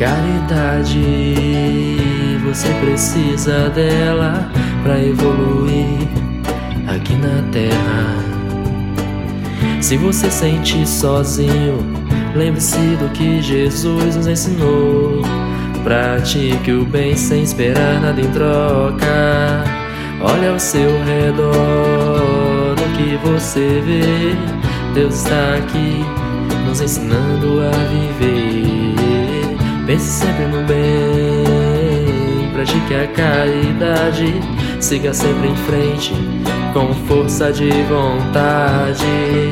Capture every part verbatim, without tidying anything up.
Caridade, você precisa dela pra evoluir aqui na terra. Se você sente sozinho, lembre-se do que Jesus nos ensinou. Pratique o bem sem esperar nada em troca. Olha ao seu redor, o que você vê. Deus está aqui nos ensinando a viver. Pense sempre no bem, pratique a caridade. Siga sempre em frente, com força de vontade.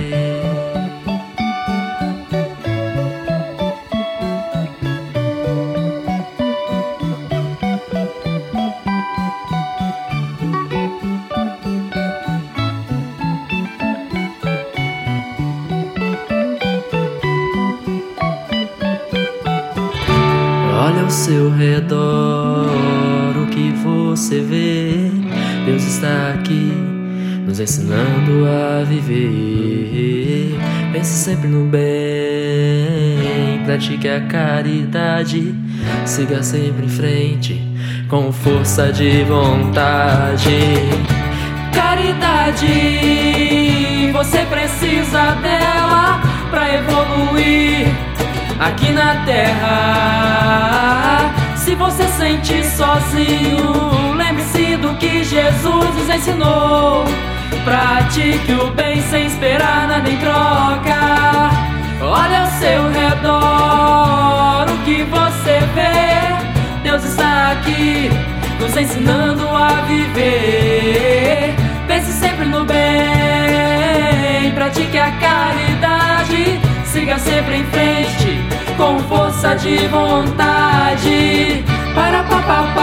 Olha ao seu redor, o que você vê. Deus está aqui nos ensinando a viver. Pense sempre no bem, pratique a caridade. Siga sempre em frente, com força de vontade. Caridade, você precisa dela pra evoluir aqui na terra. Se você sente sozinho, lembre-se do que Jesus nos ensinou. Pratique o bem sem esperar nada em troca. Olha ao seu redor, o que você vê. Deus está aqui nos ensinando a viver. Pense sempre no bem, pratique a caridade. Siga sempre em frente, com força de vontade. Para pa pa pa